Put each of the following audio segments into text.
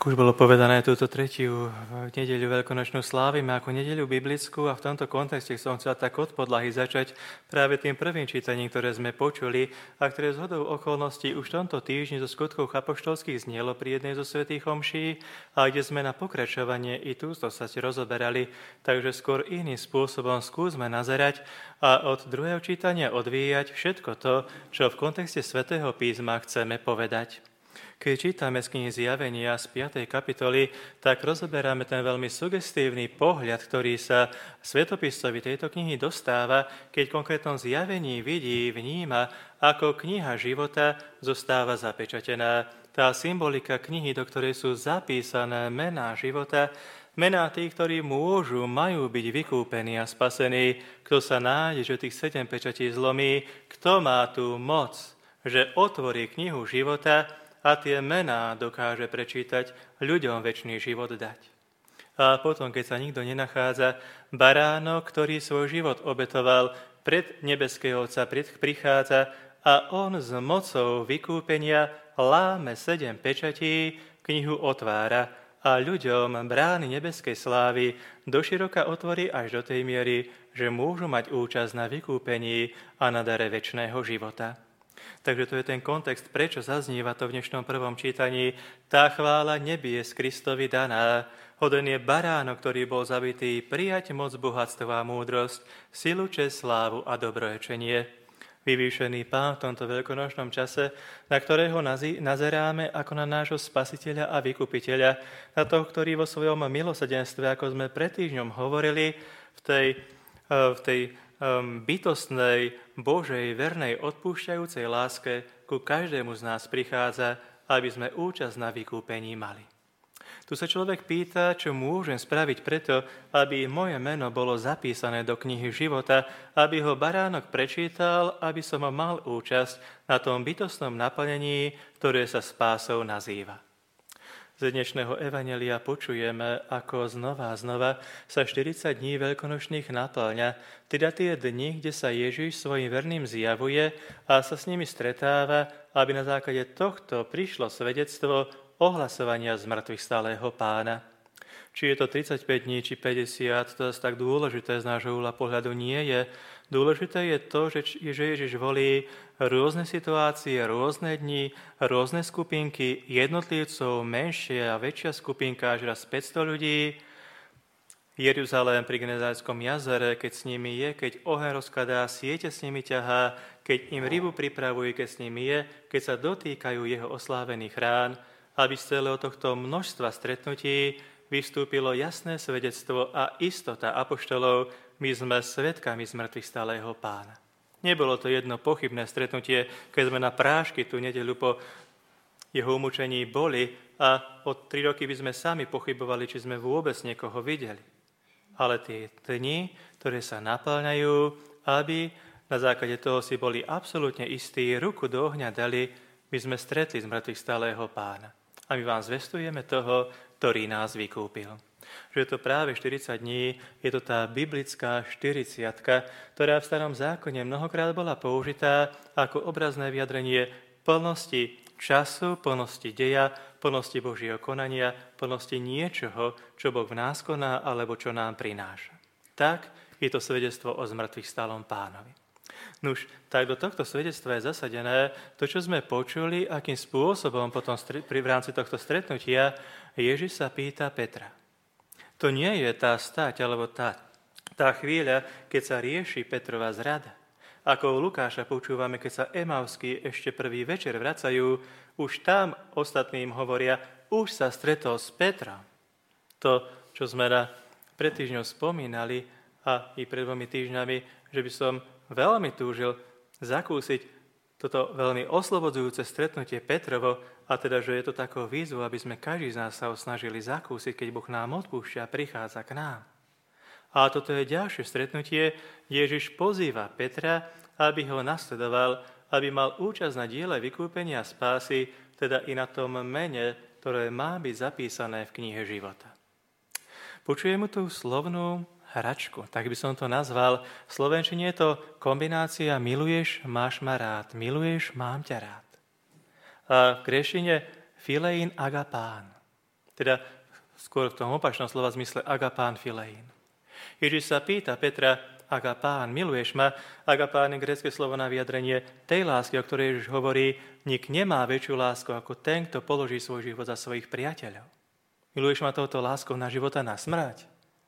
Ako už bolo povedané, túto tretiu nedeľu veľkonočnú slávime ako nedeľu biblickú a v tomto kontexte som chcel tak od podlahy začať práve tým prvým čítaním, ktoré sme počuli a ktoré zhodou okolností už v tomto týždni zo skutkov apoštolských znelo pri jednej zo svätých omší a kde sme na pokračovanie i tu sa rozoberali, takže skôr iným spôsobom skúsme nazerať a od druhého čítania odvíjať všetko to, čo v kontexte svätého písma chceme povedať. Keď čítame z knihy Zjavenia z 5. kapitoly, tak rozoberáme ten veľmi sugestívny pohľad, ktorý sa svetopisovi tejto knihy dostáva, keď v konkrétnom zjavení vidí, vníma, ako kniha života zostáva zapečatená. Tá symbolika knihy, do ktorej sú zapísané mená života, mená tých, ktorí môžu, majú byť vykúpení a spasení. Kto sa nájde, že tých 7 pečatí zlomí, kto má tú moc, že otvorí knihu života a tie mená dokáže prečítať, ľuďom večný život dať. A potom, keď sa nikto nenachádza, baránok, ktorý svoj život obetoval, pred nebeského Otca prichádza a on s mocou vykúpenia láme 7 pečatí, knihu otvára a ľuďom brány nebeskej slávy doširoka otvorí až do tej miery, že môžu mať účasť na vykúpení a na dare večného života. Takže to je ten kontext, prečo zaznieva to v dnešnom prvom čítaní. Tá chvála nebies Kristovi daná. Hoden je baránok, ktorý bol zabitý, prijať moc, bohatstvo a múdrosť, silu, česť, slávu a dobrorečenie. Vyvýšený Pán v tomto veľkonočnom čase, na ktorého nazeráme ako na nášho spasiteľa a vykupiteľa, na toho, ktorý vo svojom milosrdenstve, ako sme pred týždňom hovorili, v tej bytostnej, Božej, vernej, odpúšťajúcej láske ku každému z nás prichádza, aby sme účasť na vykúpení mali. Tu sa človek pýta, čo môžem spraviť preto, aby moje meno bolo zapísané do knihy života, aby ho baránok prečítal, aby som mal účasť na tom bytostnom naplnení, ktoré sa spásou nazýva. Z dnešného evanjelia počujeme, ako znova a znova sa 40 dní veľkonočných naplňa, teda tie dni, kde sa Ježiš svojim verným zjavuje a sa s nimi stretáva, aby na základe tohto prišlo svedectvo ohlasovania z mŕtvych stálého Pána. Či je to 35 dní, či 50, to je tak dôležité z nášho uhla pohľadu nie je. Dôležité je to, že Ježiš volí rôzne situácie, rôzne dni, rôzne skupinky, jednotlivcov, menšia a väčšia skupinka, až raz 500 ľudí. Jeruzalém pri Genezárskom jazere, keď s nimi je, keď oheň rozkladá, siete s nimi ťahá, keď im rybu pripravuje, keď s nimi je, keď sa dotýkajú jeho oslávených rán, aby z celého tohto množstva stretnutí vystúpilo jasné svedectvo a istota apoštolov, my sme svedkami zmrtvých stálého Pána. Nebolo to jedno pochybné stretnutie, keď sme na prášky tú nedeľu po jeho umúčení boli a od 3 roky by sme sami pochybovali, či sme vôbec niekoho videli. Ale tie dni, ktoré sa naplňajú, aby na základe toho si boli absolútne istí, ruku do ohňa dali, my sme stretli zmrtvých stálého Pána. A my vám zvestujeme toho, ktorý nás vykúpil. Že je to práve 40 dní, je to tá biblická 40-ka, ktorá v Starom zákone mnohokrát bola použitá ako obrazné vyjadrenie plnosti času, plnosti deja, plnosti Božieho konania, plnosti niečoho, čo Boh v nás koná alebo čo nám prináša. Tak je to svedectvo o zmrtvých stálom Pánovi. Nuž, tak do tohto svedectva je zasadené to, čo sme počuli, akým spôsobom potom v rámci tohto stretnutia Ježiš sa pýta Petra. To nie je tá stať, alebo tá chvíľa, keď sa rieši Petrova zrada. Ako u Lukáša počúvame, keď sa Emavskí ešte prvý večer vracajú, už tam ostatným hovoria, už sa stretol s Petrom. To, čo sme pred týždňom spomínali a i pred 2 týždňami, že by som veľmi túžil zakúsiť toto veľmi oslobodzujúce stretnutie Petrovo, a teda, že je to takou výzvou, aby sme každý z nás sa ho snažili zakúsiť, keď Boh nám odpúšťa a prichádza k nám. A toto je ďalšie stretnutie. Ježiš pozýva Petra, aby ho nasledoval, aby mal účasť na diele vykúpenia a spásy, teda i na tom mene, ktoré má byť zapísané v knihe života. Počujeme tu slovnú hračku, tak by som to nazval. V slovenčine je to kombinácia miluješ, máš ma rád, miluješ, mám ťa rád. A v gréčtine filein agapán. Teda skôr v tom opačnom slova zmysle agapán filein. Ježiš sa pýta Petra, agapán, miluješ ma? Agapán je grécke slovo na vyjadrenie tej lásky, o ktorej Ježiš hovorí, nik nemá väčšiu lásku ako ten, kto položí svoj život za svojich priateľov. Miluješ ma touto láskou na života, na smrť?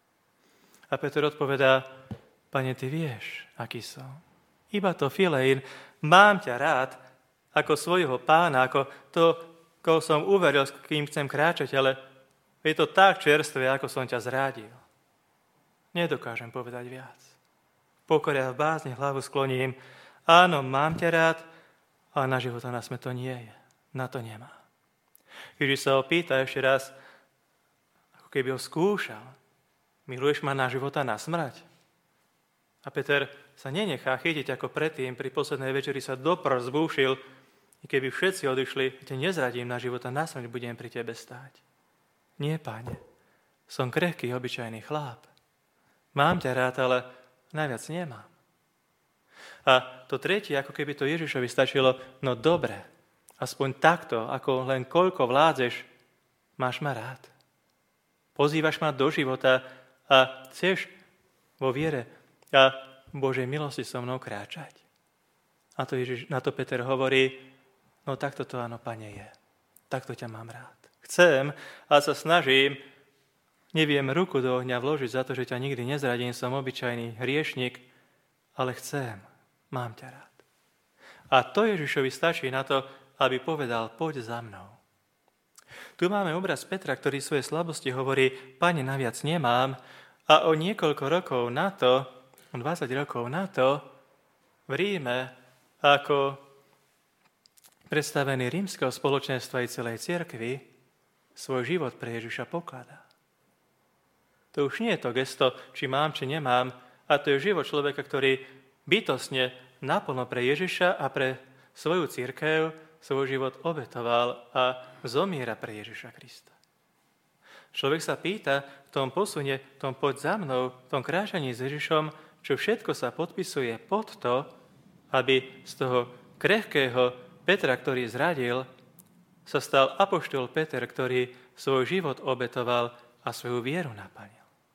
A Peter odpovedá, Pane, ty vieš, aký som. Iba to filein, mám ťa rád ako svojho pána, ako to, koho som uveril, s kým chcem kráčať, ale je to tak čerstvé, ako som ťa zradil. Nedokážem povedať viac. Pokore a v bázni hlavu skloním. Áno, mám ťa rád, ale na života na smrť to nie je. Na to nemá. Ježiš sa ho pýta ešte raz, ako keby ho skúšal. Miluješ ma na života na smrť? A Peter sa nenechá chytiť ako predtým. Pri poslednej večeri sa dopr zbúšil. I keby všetci odišli, ťa nezradím na života na smrť, budem pri tebe stáť. Nie, Páne. Som krehký, obyčajný chláp. Mám ťa rád, ale najviac nemám. A to tretie, ako keby to Ježišovi stačilo, no dobre, aspoň takto, ako len koľko vládzeš, máš ma rád. Pozývaš ma do života a chceš vo viere a Božej milosti so mnou kráčať. A to na to Peter hovorí, no takto to áno, Pane, je. Takto ťa mám rád. Chcem a sa snažím, neviem ruku do ohňa vložiť za to, že ťa nikdy nezradím, som obyčajný hriešnik, ale chcem, mám ťa rád. A to Ježišovi stačí na to, aby povedal, poď za mnou. Tu máme obraz Petra, ktorý svoje slabosti hovorí, Pane, naviac nemám, a o niekoľko rokov na to, 20 rokov na to, v Ríme, ako predstavený rímskeho spoločenstva i celej cirkvi, svoj život pre Ježiša pokladá. To už nie je to gesto, či mám, či nemám, a to je život človeka, ktorý bytostne naplno pre Ježiša a pre svoju cirkev svoj život obetoval a zomiera pre Ježiša Krista. Človek sa pýta v tom posune, v tom poď za mnou, v tom kráčaní s Ježišom, čo všetko sa podpisuje pod to, aby z toho krehkého Petra, ktorý zradil, sa stal apoštol Peter, ktorý svoj život obetoval a svoju vieru naplnil.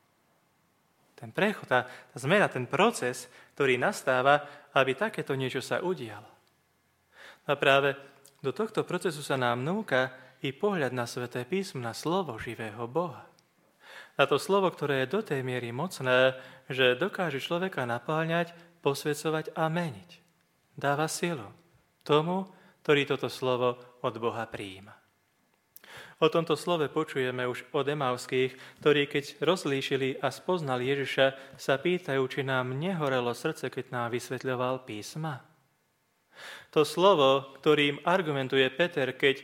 Ten prechod, tá zmena, ten proces, ktorý nastáva, aby takéto niečo sa udialo. A práve do tohto procesu sa nám núka i pohľad na Sväté písmo, na slovo živého Boha. Na to slovo, ktoré je do tej miery mocné, že dokáže človeka napáľňať, posvedzovať a meniť. Dáva silu tomu, ktorý toto slovo od Boha prijíma. O tomto slove počujeme už od Emauských, ktorí keď rozlíšili a spoznali Ježiša, sa pýtajú, či nám nehorelo srdce, keď nám vysvetľoval písma. To slovo, ktorým argumentuje Peter, keď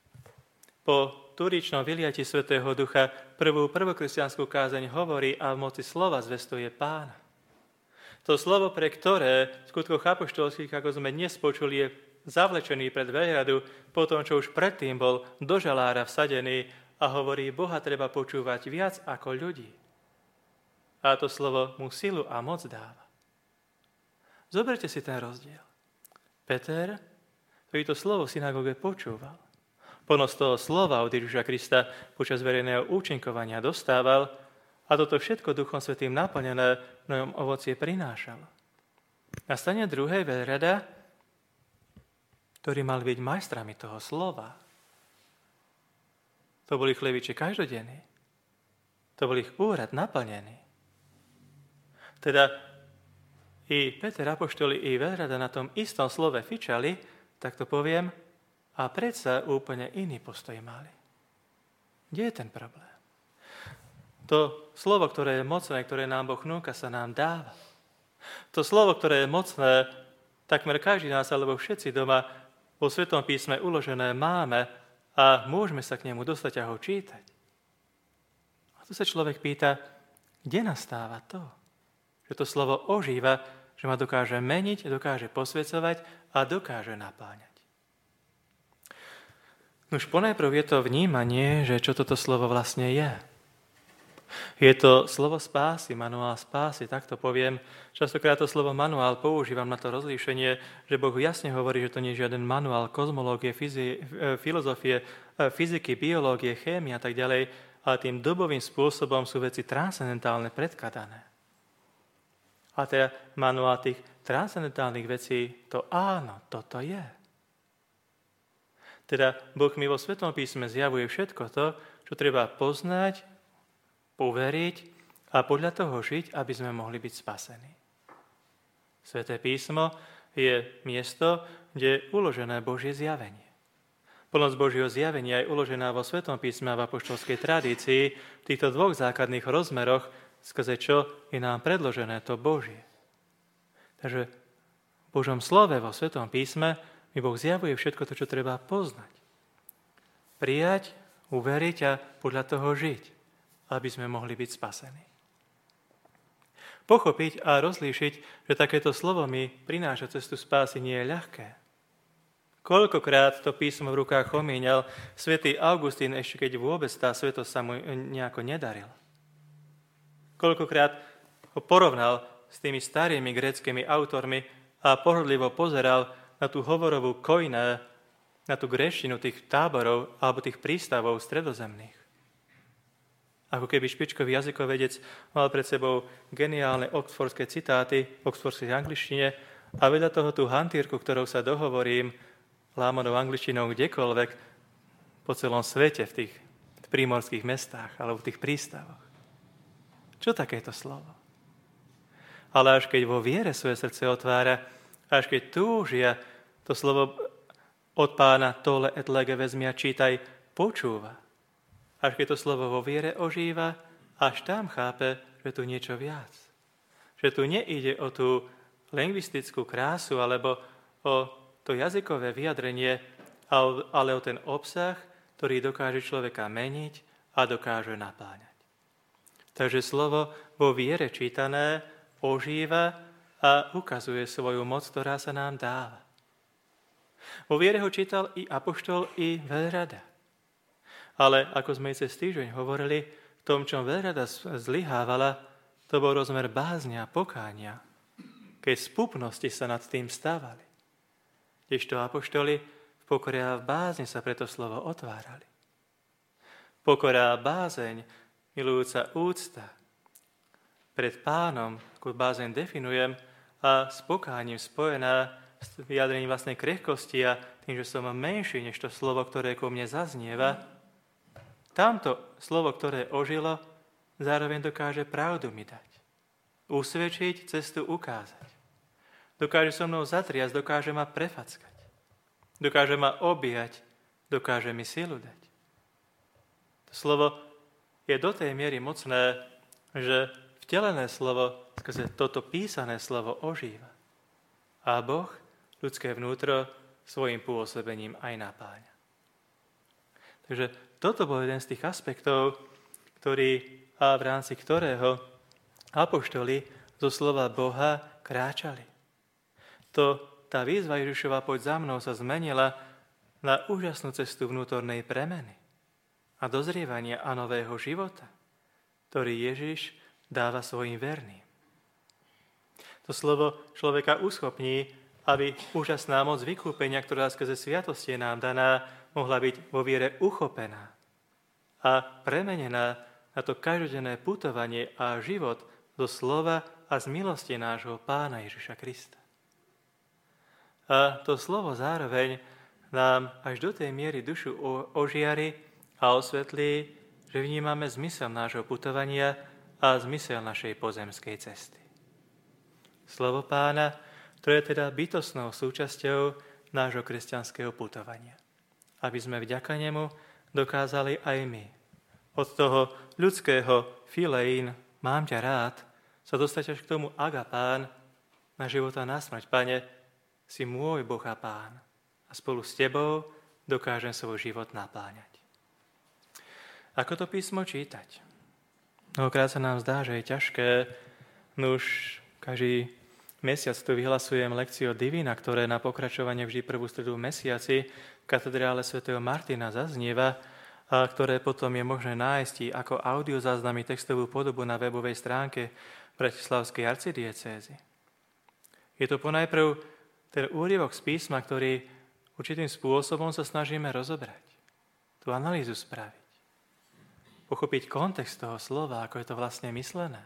po turičnom vyliati Svätého Ducha prvú prvokresťanskú kázeň hovorí a v moci slova zvestuje Pána. To slovo, pre ktoré v skutkoch apoštolských, ako sme dnes počuli, je zavlečený pred veľradu, po tom, čo už predtým bol do žalára vsadený a hovorí, Boha treba počúvať viac ako ľudí. A to slovo mu silu a moc dáva. Zoberte si ten rozdiel. Peter, ktorý to slovo v synagóge počúval, ponos toho slova od Ježiša Krista počas verejného účinkovania dostával a toto všetko Duchom Svätým naplnené v novom ovocie prinášalo. Nastane druhé veľrada, ktorí mali byť majstrami toho slova. To boli chlebiči každodenní. To bol ich úrad naplnený. Teda i Peter apoštoli, i veľrada na tom istom slove fičali, tak to poviem, a predsa úplne iný postoj mali. Kde je ten problém? To slovo, ktoré je mocné, ktoré nám Boh núka, sa nám dáva. To slovo, ktoré je mocné, takmer každý nás, alebo všetci doma vo Svetom písme uložené máme a môžeme sa k nemu dostať a ho čítať. A tu sa človek pýta, kde nastáva to, že to slovo ožíva, že ma dokáže meniť, dokáže posvedzovať a dokáže napáňať. Už ponajprv je to vnímanie, že čo toto slovo vlastne je. Je to slovo spásy, manuál spásy, tak to poviem. Častokrát to slovo manuál používam na to rozlíšenie, že Boh jasne hovorí, že to nie je žiaden manuál kozmológie, filozofie fyziky, biológie, chémie a tak ďalej, ale tým dobovým spôsobom sú veci transcendentálne predkladané. A teda manuál tých transcendentálnych vecí, to áno, toto je. Teda Boh mi vo Svetom písme zjavuje všetko to, čo treba poznať, uveriť a podľa toho žiť, aby sme mohli byť spasení. Sveté písmo je miesto, kde je uložené Božie zjavenie. Plnosť Božieho zjavenia je uložená vo Svetom písme a v apoštolskej tradícii v týchto dvoch základných rozmeroch, skrze čo je nám predložené to Božie. Takže v Božom slove vo Svetom písme mi Boh zjavuje všetko to, čo treba poznať. Prijať, uveriť a podľa toho žiť, aby sme mohli byť spasení. Pochopiť a rozlíšiť, že takéto slovo mi prináša cestu spásy, nie je ľahké. Koľkokrát to písmo v rukách omíňal svätý Augustín, ešte keď vôbec tá svetosť sa mu nejako nedarila. Koľkokrát ho porovnal s tými starými gréckymi autormi a pohrdlivo pozeral na tú hovorovú koiné, na tú gréštinu tých táborov alebo tých prístavov stredozemných. Ako keby špičkový jazykovedec mal pred sebou geniálne oxfordské citáty v oxfordskej angličtine a vedľa toho tú hantírku, ktorou sa dohovorím lámanou angličtinou kdekoľvek po celom svete v tých prímorských mestách alebo v tých prístavoch. Čo takéto slovo? Ale až keď vo viere svoje srdce otvára, až keď túžia to slovo od Pána tole et lege vezmi a čítaj, počúva. Až keď to slovo vo viere ožíva, až tam chápe, že tu niečo viac. Že tu neide o tú lingvistickú krásu alebo o to jazykové vyjadrenie, ale o ten obsah, ktorý dokáže človeka meniť a dokáže napáňať. Takže slovo vo viere čítané ožíva a ukazuje svoju moc, ktorá sa nám dáva. Vo viere ho čítal i apoštol, i veľrada. Ale ako sme cez týždeň hovorili, v tom, čom veľrada zlyhávala, to bol rozmer bázňa a pokánia, keď z púpnosti sa nad tým stávali. Kdežto apoštoli v pokore a v bázni sa preto slovo otvárali. Pokora a bázeň, milujúca úcta pred Pánom, ako bázeň definujem, a s pokáním spojená s vyjadrením vlastnej krehkosti a tým, že som menší než to slovo, ktoré ku mne zaznieva, tamto slovo, ktoré ožilo, zároveň dokáže pravdu mi dať. Usvedčiť, cestu ukázať. Dokáže so mnou zatriasť, dokáže ma prefackať. Dokáže ma objať, dokáže mi silu dať. To slovo je do tej miery mocné, že vtelené slovo, skrze toto písané slovo ožíva. A Boh ľudské vnútro svojim pôsobením aj napáňa. Takže toto bol jeden z tých aspektov, v rámci ktorého apoštoli zo slova Boha kráčali. Tá výzva Ježišova poď za mnou sa zmenila na úžasnú cestu vnútornej premeny a dozrievania a nového života, ktorý Ježiš dáva svojim verným. To slovo človeka uschopní, aby úžasná moc vykúpenia, ktorá skrze sviatosti je nám daná, mohla byť vo viere uchopená a premenená na to každodenné putovanie a život zo slova a z milosti nášho Pána Ježiša Krista. A to slovo zároveň nám až do tej miery dušu ožiari a osvetlí, že vnímame zmysel nášho putovania a zmysel našej pozemskej cesty. Slovo Pána, ktoré je teda bytostnou súčasťou nášho kresťanského putovania. Aby sme vďaka nemu dokázali aj my od toho ľudského fileín, mám ťa rád, sa dostať až k tomu agapán, na života na smrť. Pane, si môj Boh a Pán a spolu s tebou dokážem svoj život napáňať. Ako to písmo čítať? Mnohokrát sa nám zdá, že je ťažké. Už každý mesiac tu vyhlasujem lekciu Divina, ktoré na pokračovanie vždy prvú stredu v mesiaci v katedrále svätého Martina zaznieva a ktoré potom je možné nájsť ako audiozáznamy textovú podobu na webovej stránke Bratislavskej arcidiecézy. Je to ponajprv ten úryvok z písma, ktorý určitým spôsobom sa snažíme rozobrať. tú analýzu spraviť. Pochopiť kontext toho slova, ako je to vlastne myslené.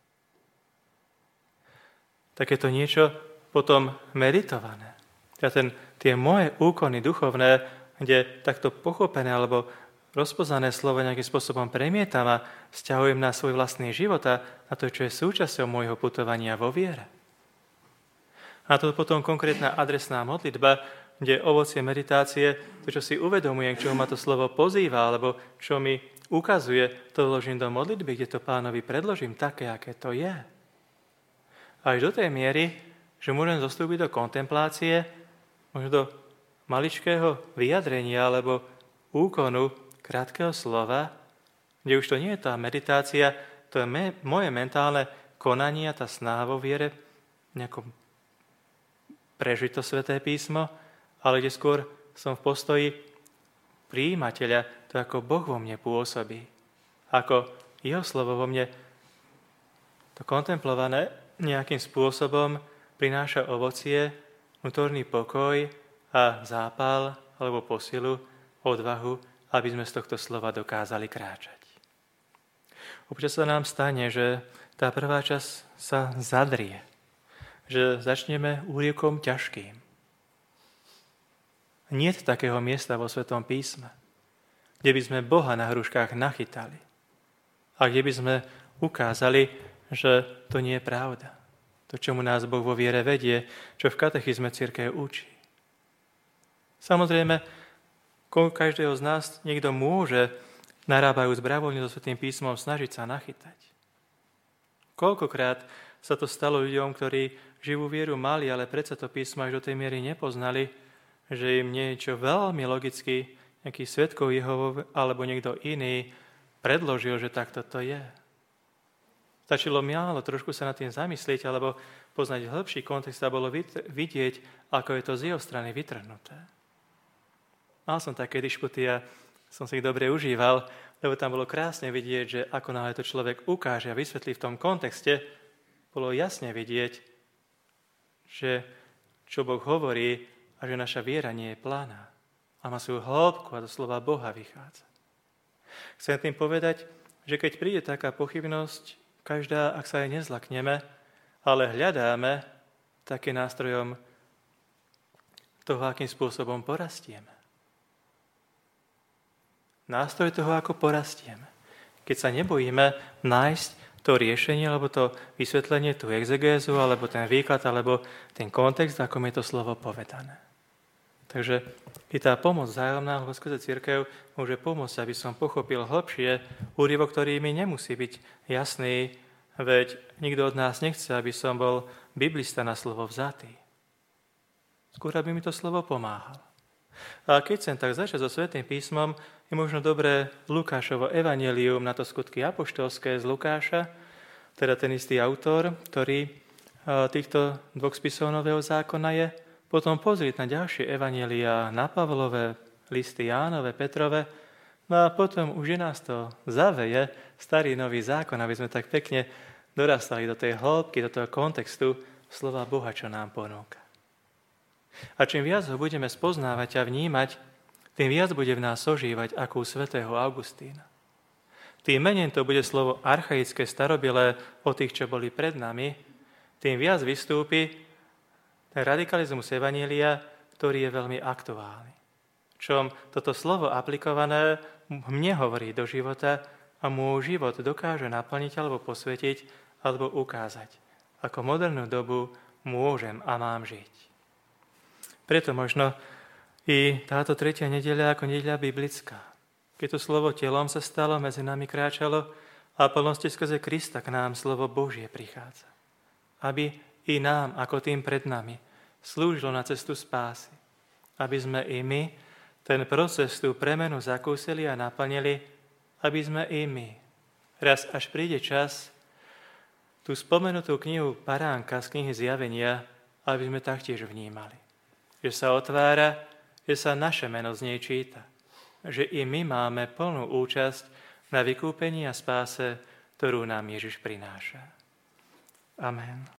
Takéto niečo potom meditované. Tie moje úkony duchovné, kde takto pochopené alebo rozpoznané slovo nejakým spôsobom premietam a vzťahujem na svoj vlastný život a na to, čo je súčasťou môjho putovania vo viere. A to potom konkrétna adresná modlitba, kde ovocie meditácie, to, čo si uvedomujem, k čomu ma to slovo pozýva, alebo čo mi ukazuje, to vložím do modlitby, kde to Pánovi predložím také, aké to je. Až do tej miery, že môžem zostúpiť do kontemplácie, možno do maličkého vyjadrenia alebo úkonu krátkeho slova, kde už to nie je tá meditácia, to je moje mentálne konanie a tá snaha vo viere, nejako prežiť to Sväté písmo, ale kde skôr som v postoji prijímateľa, to ako Boh vo mne pôsobí, ako Jeho slovo vo mne to kontemplované nejakým spôsobom prináša ovocie, vnútorný pokoj a zápal alebo posilu, odvahu, aby sme z tohto slova dokázali kráčať. Občas sa nám stane, že tá prvá časť sa zadrie, že začneme úrivkom ťažkým. Niet takého miesta vo Svätom písme, kde by sme Boha na hruškách nachytali a kde by sme ukázali, že to nie je pravda. To, čomu nás Boh vo viere vedie, čo v katechizme cirkev učí. Samozrejme, každého z nás niekto môže, narábajúc bravolne so Svätým písmom, snažiť sa nachytať. Koľkokrát sa to stalo ľuďom, ktorí živú vieru mali, ale predsa to písmo až do tej miery nepoznali, že im niečo veľmi logicky, nejaký svedkov Jehova alebo niekto iný predložil, že takto to je. Stačilo málo trošku sa nad tým zamyslieť alebo poznať hĺbší kontext a bolo vidieť, ako je to z jeho strany vytrhnuté. Mal som také dišputy a som si ich dobre užíval, lebo tam bolo krásne vidieť, že ako náhle to človek ukáže a vysvetlí v tom kontexte, bolo jasne vidieť, že čo Boh hovorí a že naša viera nie je planá a má svoju hĺbku a do slova Boha vychádza. Chcem tým povedať, že keď príde taká pochybnosť, každá, ak sa aj nezlakneme, ale hľadáme, také nástrojom toho, akým spôsobom porastieme. Nástroj toho, ako porastieme. Keď sa nebojíme nájsť to riešenie, alebo to vysvetlenie, tú exegézu, alebo ten výklad, alebo ten kontext, ako je to slovo povedané. Takže i tá pomoc vzájomná, lebo skrze cirkev môže pomôcť, aby som pochopil hlbšie úryvok, ktorý mi nemusí byť jasný, veď nikto od nás nechce, aby som bol biblista na slovo vzatý. Skôr, aby mi to slovo pomáhal. A keď chcem tak začať so Svätým písmom, je možno dobré Lukášovo evanjelium na to skutky apoštolské z Lukáša, teda ten istý autor, ktorý týchto dvoch spisov Nového zákona je, potom pozrieť na ďalšie evanjelia, na Pavlové, listy Jánove, Petrove, no a potom už je nás to zaveje, starý nový zákon, aby sme tak pekne dorastali do tej hĺbky, do toho kontextu slova Boha, čo nám ponúka. A čím viac ho budeme spoznávať a vnímať, tým viac bude v nás ožívať ako u svätého Augustína. Tým menej to bude slovo archaické, starobilé o tých, čo boli pred nami, tým viac vystúpi ten radikalizmus evanjelia, ktorý je veľmi aktuálny. Čom toto slovo aplikované mne hovorí do života a môj život dokáže naplniť alebo posvetiť alebo ukázať, ako modernú dobu môžem a mám žiť. Preto možno i táto tretia nedeľa ako nedeľa biblická. Keď to slovo telom sa stalo, medzi nami kráčalo a plnosti skrze Krista k nám slovo Božie prichádza. Aby i nám, ako tým pred nami, slúžilo na cestu spásy. Aby sme i my ten proces, tú premenu zakúsili a naplnili, aby sme i my, raz až príde čas, tú spomenutú knihu Baránka z knihy Zjavenia, aby sme taktiež vnímali. Že sa otvára, že sa naše meno z nej číta. Že i my máme plnú účasť na vykúpení a spáse, ktorú nám Ježiš prináša. Amen.